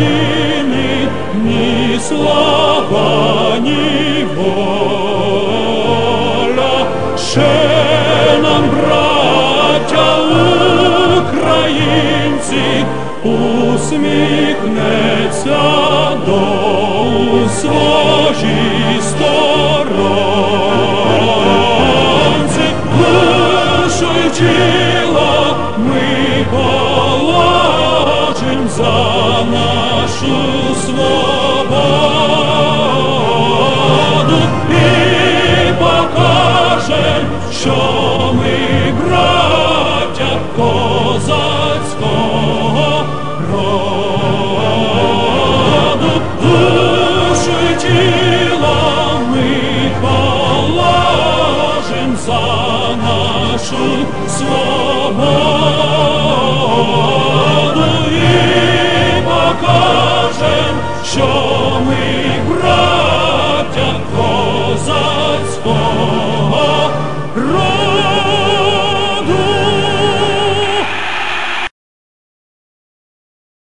ціни, ні слава, ні воля. Ще нам, браття українці, усміхнеться долу своїй сторонці. Душу й тіло ми положим за нашу свободу і покажем, що ми браття козацького роду. Душу й тіло ми положим за нашу свободу і покажем, що ми браття